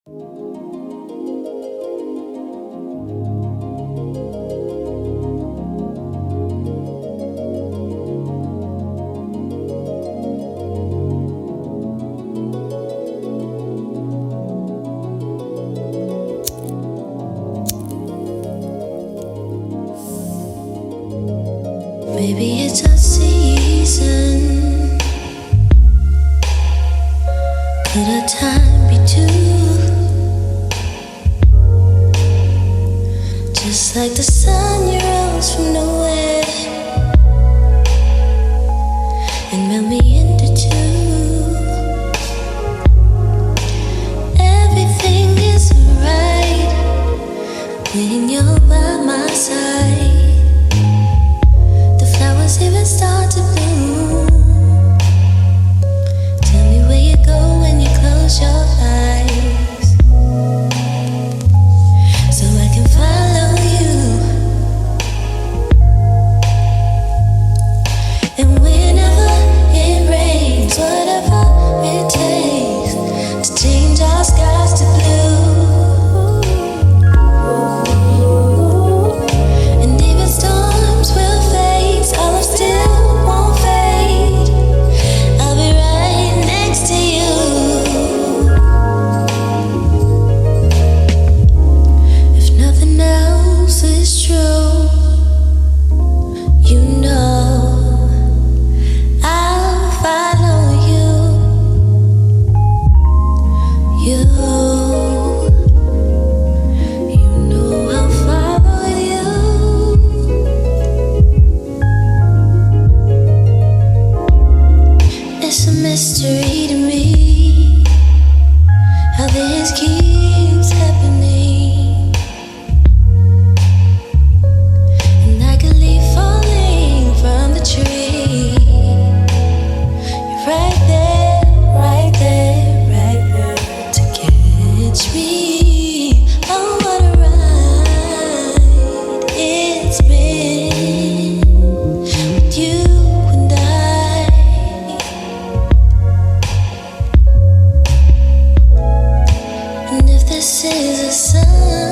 Maybe it's a season. Could a time be two? Just like the sun, you rose from nowhere and melt me into two. Everything is right when you're by my side. Even start to bloom. Tell me where you go when you close your eyes, so I can follow you. And whenever it rains, whatever it takes to change our skies to blue. Mystery to me, how this keeps happening, and like a leaf falling from the tree. You're right there, right there, right there to catch me. Oh, what a ride it's been with you and I. This is a sign.